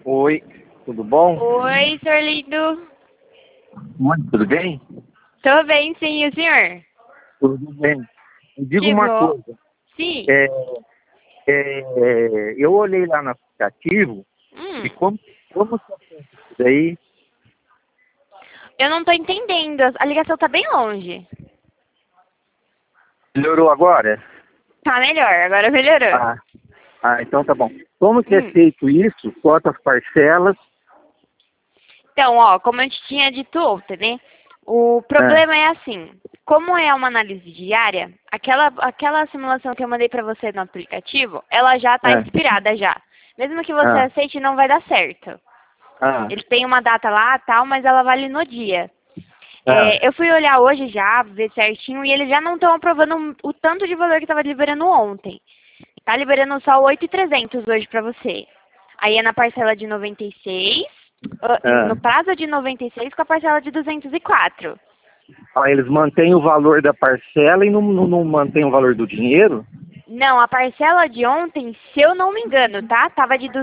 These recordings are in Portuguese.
Oi, tudo bom? Oi, senhor lindo. Oi, tudo bem? Tô bem, sim, e o senhor? Tudo bem. Me diga Que uma bom. coisa. Sim. É, eu olhei lá no aplicativo e Hum, como que eu faço isso daí? eu não tô entendendo. A ligação tá bem longe. Melhorou agora? Tá melhor, agora melhorou. Ah, então tá bom. Como que é Hum. feito isso? Quantas parcelas? Então, ó, como eu te tinha dito ontem, né? O Ah, problema é assim, como é uma análise diária, aquela simulação que eu mandei pra você no aplicativo, ela já tá ah, expirada já. Mesmo que você ah, aceite, não vai dar certo. ah, Ele tem uma data lá, tal, mas ela vale no dia. ah. Eu fui olhar hoje já, ver certinho, e eles já não estão aprovando o tanto de valor que estava liberando ontem. Tá liberando só 8.300 hoje pra você. Aí é na parcela de 96, no Ah. prazo de 96 com a parcela de 204. Ah, eles mantêm o valor da parcela e não mantêm o valor do dinheiro? Não, a parcela de ontem, se eu não me engano, tá? Tava de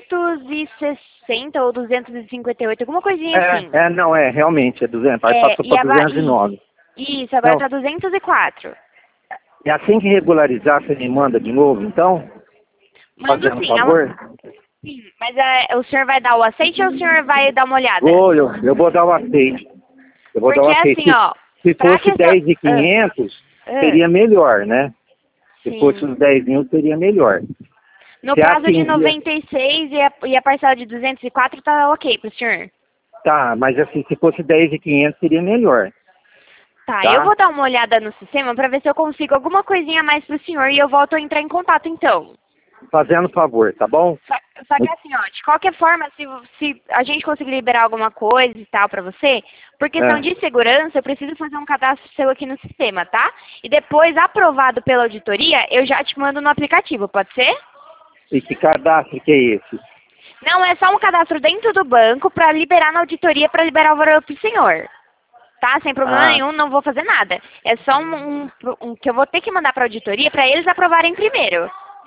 260 ou 258, alguma coisinha assim. Não, realmente, é 200. Aí É, passou para 209. isso, agora Não, tá 204. é assim que regularizar, você me manda de novo, então? Mando Fazendo um sim. favor? Sim, mas o senhor vai dar o aceite ou o senhor vai dar uma olhada? Eu vou dar o aceite. Eu vou dar o Porque aceite. assim, ó, Se pra fosse questão... 10.500, ah, seria melhor, né? Se fosse sim. os 10 mil, seria melhor. No Se prazo de atingir, 96 e a parcela de 204 tá ok pro senhor? tá, mas assim, se fosse 10.500, seria melhor, Tá, eu tá? vou dar uma olhada no sistema pra ver se eu consigo alguma coisinha a mais pro senhor e eu volto a entrar em contato então. Fazendo favor, tá bom? Só, só que assim, ó, de qualquer forma, se a gente conseguir liberar alguma coisa e tal pra você, por questão É. de segurança, eu preciso fazer um cadastro seu aqui no sistema, tá? E depois, aprovado pela auditoria, eu já te mando no aplicativo, pode ser? E que cadastro que é esse? Não, é só um cadastro dentro do banco pra liberar na auditoria, pra liberar o valor pro senhor. Tá? Sem problema Ah, nenhum, não vou fazer nada. É só um que eu vou ter que mandar pra auditoria pra eles aprovarem primeiro.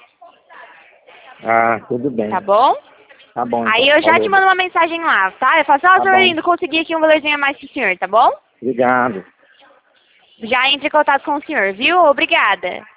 tudo bem. Tá bom? Tá bom, Aí então. eu já te Falou. mando uma mensagem lá, tá? Eu falo assim, ó, Tá senhor bom. lindo, consegui aqui um valorzinho a mais pro senhor, tá bom? Obrigado. Já entre em contato com o senhor, viu? Obrigada.